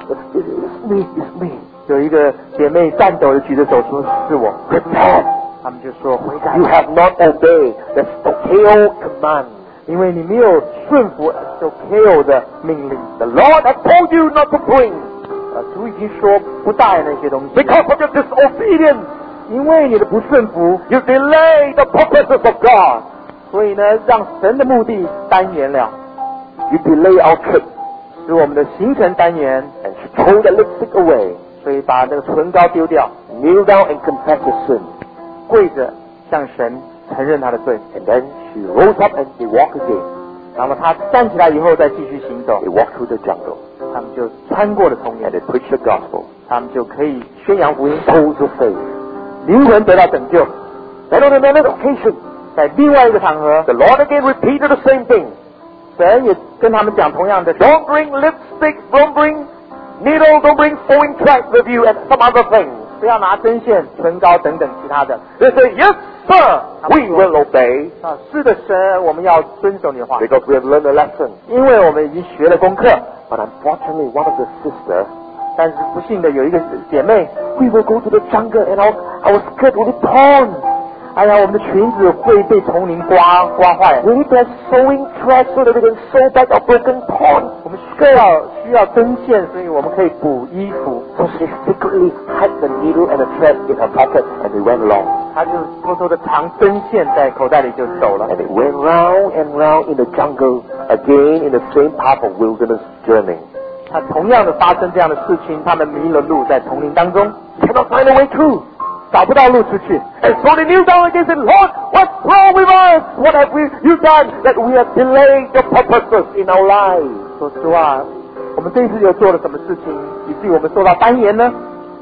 it's me. 有一个姐妹颤抖的举着手说，是我。 Repent. 他们就说悔改 You，have not obeyed the Stokeo command. 因为你没有顺服 Stokeo 的命令。 The Lord has told you not to bring. 主已经说不带那些东西， Because of your disobedience, 因为你的不顺服， you delay the purposes of God. 所以呢，让神的目的单延了， You delay our trip 使我们的行程单延， and throw the lipstick away. 所以把那个唇膏丢掉， Kneel down and confess your sin. 跪着向神承认他的罪。 And then she rose up and they walked again. 然后他站起来以后再继续行走 They，walked through the jungle 他们就穿过了丛 and 林， they preached the gospel. 他们就可以宣扬福音， Souls of faith. 灵魂得到拯救。 Then on another occasion, 在另外一个场合， the Lord again repeated the same thing. 神也跟他们讲同样的， Don't bring lipstick, don't bring needle, don't bring sewing thread with you and some other things. 不要拿针线、唇膏等等其他的。 They say, yes, sir, we will obey 是的，神，我们要遵守你的话， because we have learned a lesson. 因为我们已经学了功课。 But unfortunately, one of the sisters, 但是不幸的有一个姐妹， we will go to the jungle and our skirt will be torn. 哎呀，我们的裙子会被丛林刮坏。 We need to have sewing thread so that we can sew back our broken torn. 我们需要针线，所以我们可以补衣服。 So she secretly hid the needle and the thread in her pocket and they went along. 她就偷偷的藏针线在口袋里就走了 And。they went round and round in the jungle again in the same path of wilderness journey. 她同样的发生这样的事情，他们迷了路，在丛林当中 Cannot find a way through. 找不到路出去。 And so they kneel down again and said, Lord, what's wrong with us? What have you done that we have delayed your purposes in our lives? 说实话，我们这一次又做了什么事情，以至于我们受到单言呢？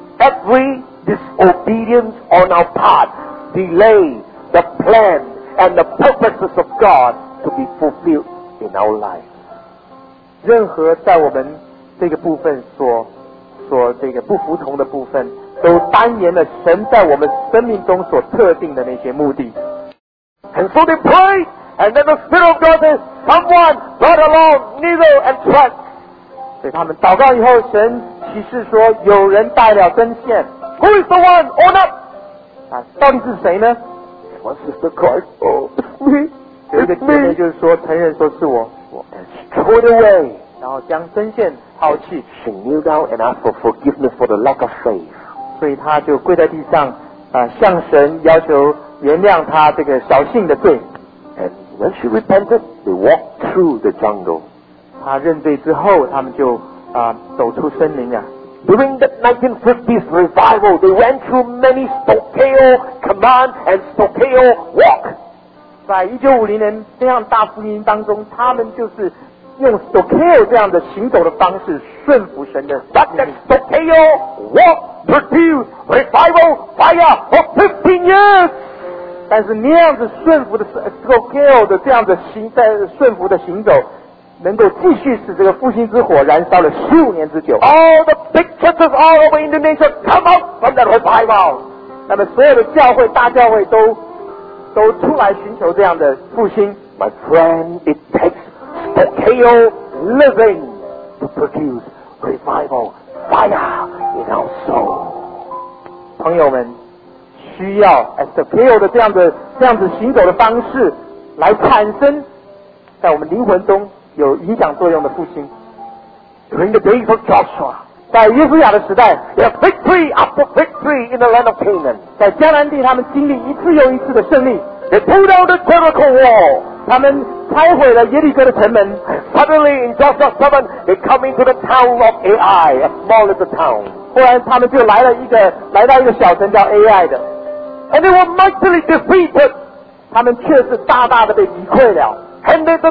Every disobedience on our part delay the plan and the purposes of God to be fulfilled in our life. 任何在我们这个部分所这个不服从的部分，都单言了神在我们生命中所特定的那些目的。 And so they prayed, and then the Spirit of God says, someone brought along needle and thread. 所以他们祷告以后，神启示说有人带了针线 Who is the one? Own up! 啊，到底是谁呢？ One sister cried, oh, it's me. 有一个 It's 姐妹 me. 就是说承认说是我， And she threw it away. 然后将针线抛弃。 She kneeled down and asked for forgiveness for the lack of faith. 所以她就跪在地上，向神要求原谅她这个小性的罪。 And when she repented, they walked through the jungle. 她认罪之后，他们就走出森林啊。 During the 1950s revival, they went through many Stokeo command and Stokeo walk. 在1950年这样大福音当中，他们就是用 Stokeo 这样的行走的方式顺服神的。 But the Stokeo walk produced revival fire for 15 years. 但是那样子顺服的 Stokeo 的这样的顺服的行走，能够继续使这个复兴之火燃烧了15年之久。 All the big churches all over Indonesia come out from that revival. 那么所有的教会、大教会都出来寻求这样的复兴。 My friend, it takes Stokeo living to produce revival fire in our soul. 朋友们，需要 Stokeo 的这样子行走的方式，来产生在我们灵魂中有影响作用的复兴。 During the days of Joshua, 在约书亚的时代， there was victory after victory in the land of Canaan. 在迦南地，他们经历一次又一次的胜利。 They pulled down the Jericho wall. 他们拆毁了耶利哥的城门。 Suddenly in Joshua 7, they come into the town of Ai, a small little town. 后来他们就来到一个小城叫 Ai 的， And they were mightily defeated. 他们却是大大的被击溃了。 And they,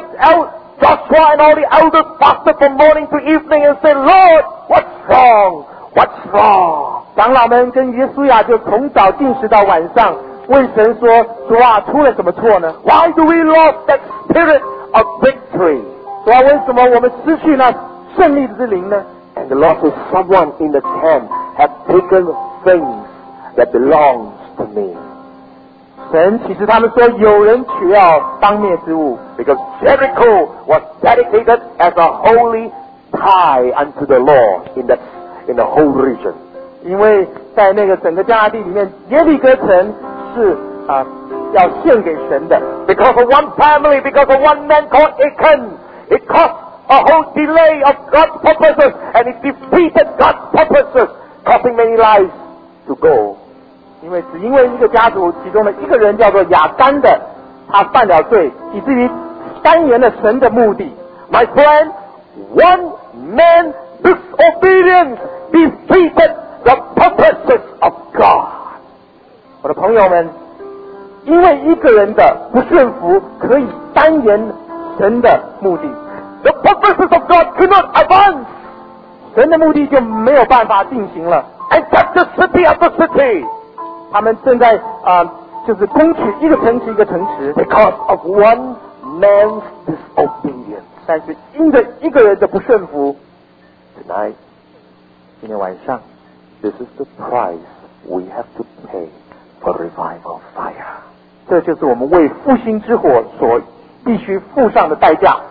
Joshua and all the elders fasted from morning to evening and said, Lord, what's wrong? What's wrong? 长老们跟约书亚就从早进食到晚上，为神说：主啊，出了什么错呢？ Why do we lose that spirit of victory? 主啊，为什么我们失去那胜利之灵呢？ And the Lord says, someone in the camp has taken things that belongs to me. 神其实他们说有人取要当灭之物， Because Jericho was dedicated as a holy tie unto the Lord in the whole region. 因为在那个整个迦南地里面，耶利哥城是要献给神的。 Because of one family, because of one man called Achan, it caused a whole delay of God's purposes, and it defeated God's purposes, causing many lives to go. 因为一个家族其中的一个人叫做亚干的，他犯了罪，以至于干延了神的目的。 My friend, one man's disobedience defeated the purposes of God. 我的朋友们，因为一个人的不顺服，可以单延神的目的。 The purposes of God could not advance. 神的目的就没有办法进行了。 And touch the city after city. 他们正在就是攻取一个城池一个城池 Because of one man's disobedience. 但是因着一个人的不顺服。 Tonight, 今天晚上 this is the price we have to pay for revival fire. 这就是我们为复兴之火所必须付上的代价。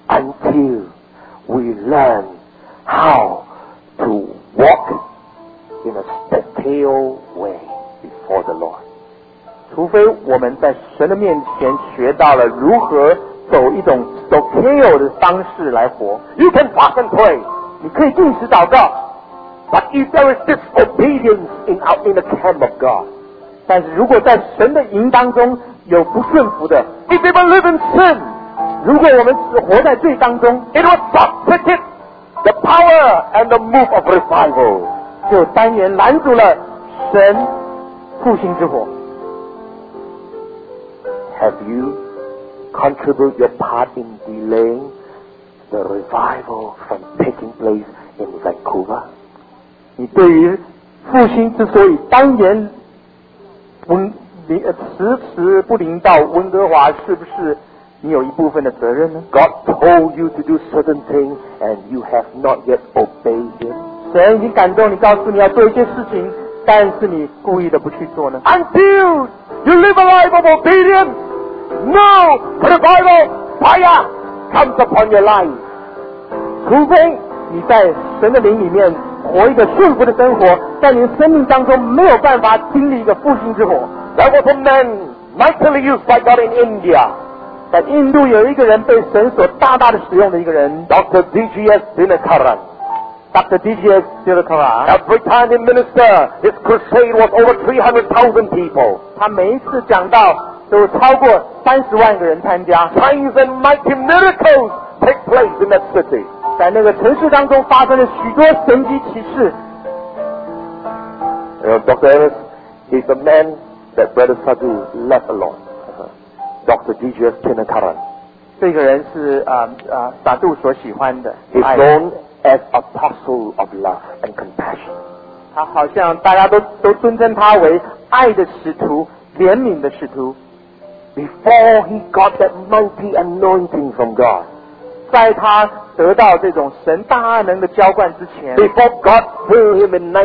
Until we learn how to walk in a Stokeo way before the Lord. 除非我们在神的面前学到了如何走一种 Stokeo 的方式来活。 You can fast and pray. 你可以进食祷告， But if there is disobedience in the camp of God, 但是如果在神的营当中有不顺服的， if we will live in sin, 如果我们只活在罪当中， it will substitute the power and the move of revival. 就单元拦阻了神复兴之火。 Have you contributed your part in delaying the revival from taking place in Vancouver? 你对于复兴之所以单元迟迟不临到温哥华，是不是你有一部分的责任呢？ God told you to do certain things and you have not yet obeyed Him. 神已经感动你，告诉你要做一些事情，但是你故意的不去做呢？ Until you live a life of obedience, no revival fire comes upon your life. 除非你在神的灵里面活一个顺服的生活，在你的生命当中没有办法经历一个复兴之火。 There was a man mightily used by God in India. 在印度有一个人被神所大大的使用的一个人 Dr. D.G.S. Dinakaran. ，Dr. D.G.S. Dinakaran。 Every time he ministered, his crusade was over 300,000 people. 他每一次讲道都超过30万个人参加， Signs and mighty miracles take place in that city. 在那个城市当中发生了许多神迹奇事。 Dr. Ellis, he's the man that Brother Sadhu left alone. Dr. D.G.S. Dinakaran. 这个人是撒杜所喜欢的， He's known as apostle of love and compassion. 他好像大家都尊称他为爱的使徒、怜悯的使徒。 Before he got that mighty anointing from God, 在他得到这种神大能的浇灌之前， before God filled him in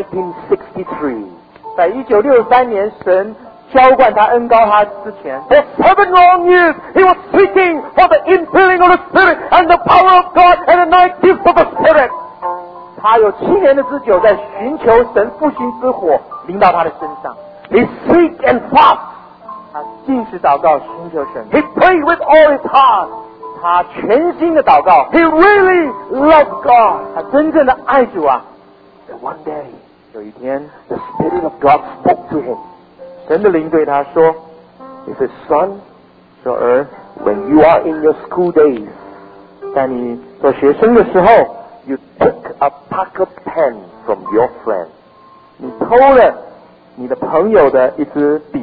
1963, 在1963年神浇灌他、恩膏他之前， for 7 long years he was seeking for the infilling of the Spirit and the power of God and the 9 gifts of the Spirit. 他有7年的之久在寻求神复兴之火临到他的身上。 He seek and fast. 他禁食祷告，寻求神， He prayed with all his heart. 他全心的祷告， He really loved God. 他真正的爱主啊。 And one day, 有一天， the Spirit of God spoke to him. 神的灵对他说 He said, son, 说儿， when you are in your school days, 在你做学生的时候， you took a Parker pen from your friend. 你偷了你的朋友的一支笔，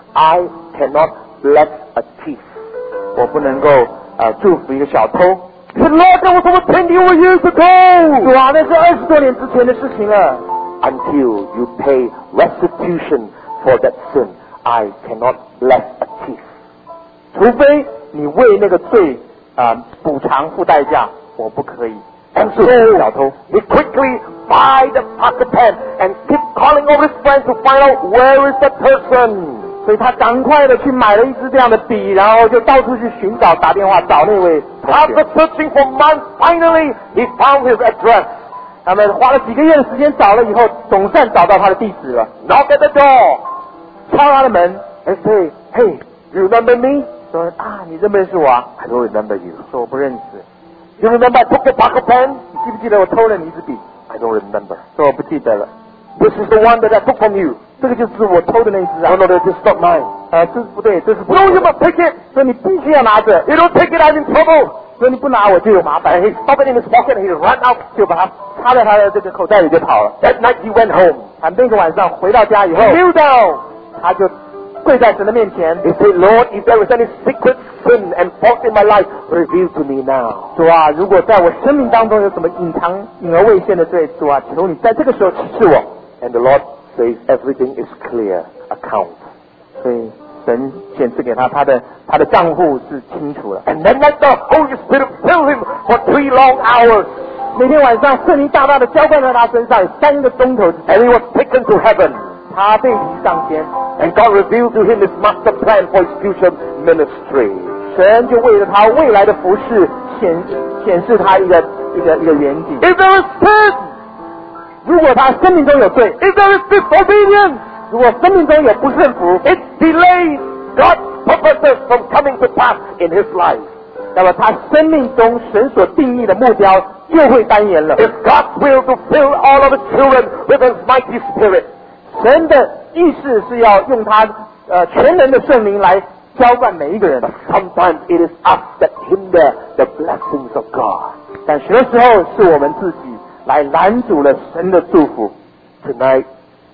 I cannot bless a thief. 我不能够祝福一个小偷。 He said, Lord, that was over 20 years ago. 主啊，那是20多年之前的事情了。 Until you pay restitution for that sin, I cannot bless a thief. 除非你为那个罪补偿付代价，我不可以。 And so 小偷， he quickly buy the Parker pen and keep calling over his friends to find out where is the person. 所以他赶快的去买了一支这样的笔，然后就到处去寻找，打电话找那位同 After 学。 searching for months, finally he found his address. 他们花了几个月的时间找了以后，总算找到他的地址了。 Knock at the door 敲他的门， and say, hey, you remember me? 说啊，你认不认识我啊？ I don't remember you. 说我不认识。 You remember I took the Parker pen? 你记不记得我偷了你一支笔？ I don't remember. 说我不记得了。 This is the one that I took from you. 这个就是我偷的那一支啊 No,。this is not mine. 这是不对，这是不 No, 对 you 的。 must take it. 所以你必须要拿着， You don't take it, I'm in trouble. 所以你不拿我就有麻 And 烦。 he stuck it in his pocket and he ran out. 就把它插在他的这个口袋里就跑了。 That night he went home. 他那个晚上回到家以后 He，kneel down. 他就跪在神的面前， He said, Lord, if there is any secret sin and fault in my life, reveal to me now. 主啊，如果在我生命当中有什么隐而未现的罪，主啊，求你在这个时候启示我。 And the Lord says everything is clear, account. 所以神显示给他他的账户是清楚了。 And then let the Holy Spirit fill him for 3 long hours. 那天晚上圣灵大大的浇灌在他身上，3个钟头之久， And he was taken to heaven. 他被提上天， And God revealed to him his master plan for his future ministry. 神就为了他未来的服饰显示他一个远景。 If there is sin, 如果他生命中有罪， if there is disobedience, 如果生命中有不顺服， it delays God's purposes from coming to pass in his life. 那么他生命中神所定义的目标就会单延了。 It's God's will to fill all of his children with his mighty spirit. 神的意识是要用他全能的圣灵来浇灌每一个人， But sometimes it is us that hinder the blessings of God. 但许多时候是我们自己来拦阻了神的祝福。 Tonight,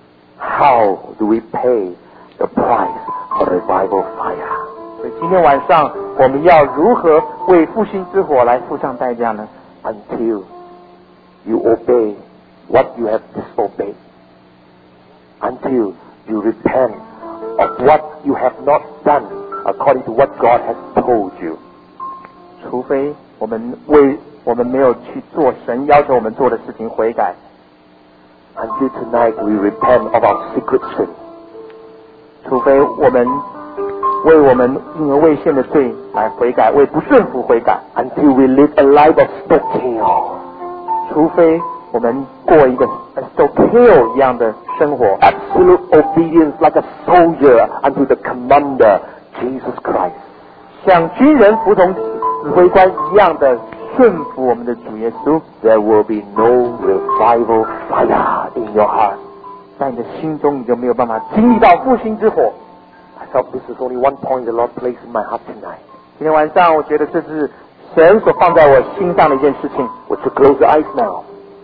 how do we pay the price for revival fire? 所以今天晚上我们要如何为复兴之火来付上代价呢？ Until you obey what you have disobeyed. Until you repent of what you have not done according to what God has told you. 除非我们没有去做神要求我们做的事情悔改， Until tonight we repent of our secret sin. 除非我们为我们隐而未现的罪来悔改，为不顺服悔改， Until we live a life of Stokeo. 除非我们过一个 Stokeo 一样的生活， Absolute obedience like a soldier unto the commander, Jesus Christ. 像军人服从指挥官一样的顺服我们的主耶稣， there will be no revival fire in your heart. 在你的心中你就没有办法经历到复兴之火。 I felt this is only one point the Lord placed in my heart tonight. 今天晚上我觉得这是神所放在我心上的一件事情。 Would you close your eyes now?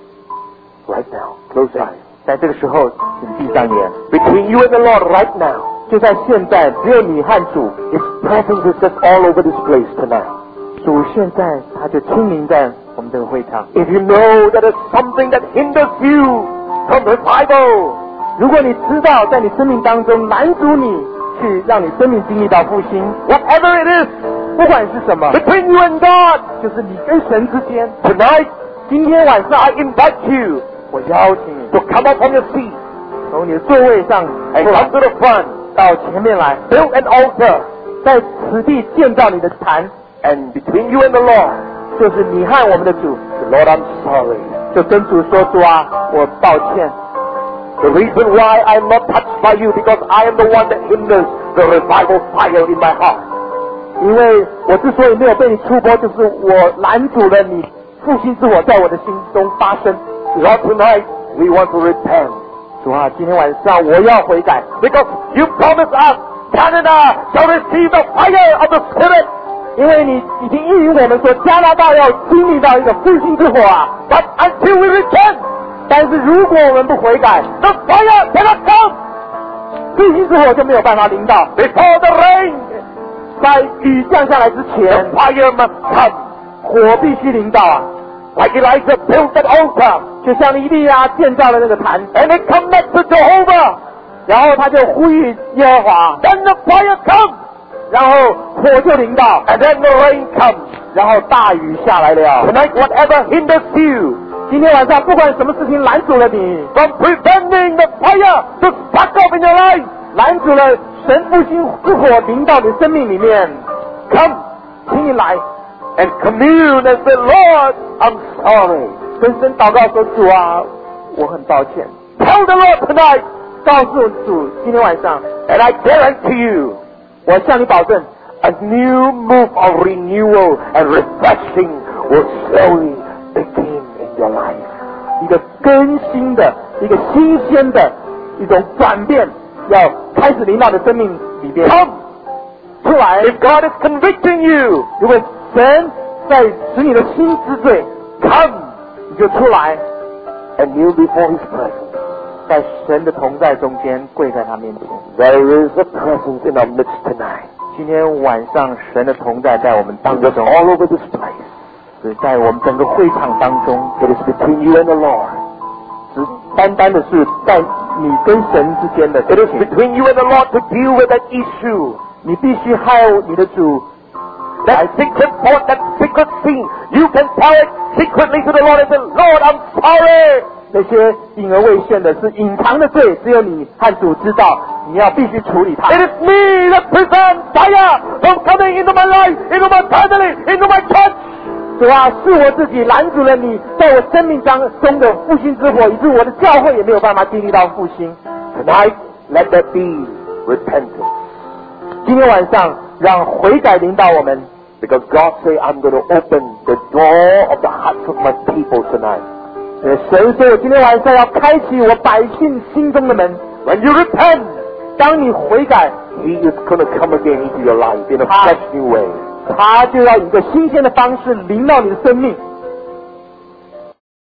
Right now. Close your eyes. 在这个时候请闭上眼， Between you and the Lord right now, 就在现在只有你和主， His presence is just all over this place tonight. 主现在他就亲临在我们这个会场。 If you know that there's something that hinders you from revival, 如果你知道在你生命当中拦阻你去让你生命经历到复兴， whatever it is, 不管是什么， between you and God, 就是你跟神之间， tonight 今天晚上 I invite you 我邀请你 to come up from your seat 从你的座位上 and 出来 come to the front, 到前面来， build an altar, 在此地建造你的坛， and between you and the Lord, 就是你和我们的主， say, Lord, I'm sorry. 就跟主说，主啊，我抱歉。 The reason why I'm not touched by you because I am the one that hinders the revival fire in my heart. 因为我之所以没有被你触摸，就是我拦阻了你复兴之火在我的心中发生。 Lord, tonight we want to repent 主啊，今天晚上我要悔改， because you promised us Canada shall receive the fire of the Spirit. 因为你已经应允我们说加拿大要经历到一个复兴之火啊。 But until we repent, 但是如果我们不悔改， the fire cannot come. 复兴之火就没有办法临到。 Before the rain, 在雨降下来之 the 前， fire must come. 火必须临到啊。 Like Elijah built that altar, 就像以利亚建造了那个坛， and it come back to Jehovah. 然后他就呼吁耶和华， Then the fire comes, 然后火就临到， and then the rain comes. 然后大雨下来了。 Tonight, whatever hinders you 今天晚上不管什么事情拦阻了你， from preventing the fire to spark up in your life, 拦阻了神复兴之火临到你生命里面， come 请你来 and commune and say, Lord, I'm sorry. 跟神祷告说，主啊，我很抱歉。 Tell the Lord tonight, 告诉主，今天晚上 and I guarantee you, 我向你保证， a new move of renewal and refreshing will slowly begin in your life. 一个更新的、一个新鲜的一种转变，要开始临到的生命里边 Come, 出来。 if God is convicting you, 如果神在使你的心之罪， come 你就出来， and kneel before His presence. 在神的同在中间跪在他面前。 There is a presence in our midst tonight. 今天晚上神的同在在我们当 And it's 中， all over this place. 是在我们整个会场当中， It is between you and the Lord. 只单单的是在你跟神之间的 It 事 is 情。 between you and the Lord to deal with that issue. 你必须害你的主， That secret thought, that secret sin, you can tell it secretly to the Lord and say, Lord, I'm sorry. 那些隐而未现的是隐藏的罪，只有你和主知道，你要必须处理它。 It is me that prevents fire from coming into my life, into my family, into my church. 主啊，是我自己拦阻了你在我生命当中的复兴之火，以致我的教会也没有办法经历到复兴。 Tonight, let that be repentance. 今天晚上，让悔改领导我们， Because God say, I'm going to open the door of the hearts of my people tonight. 神说，我今天晚上要开启我百姓心中的门。 When you repent, 当你悔改， He is going to come again into your life in a fresh new way. 他就要以一个新鲜的方式临到你的生命。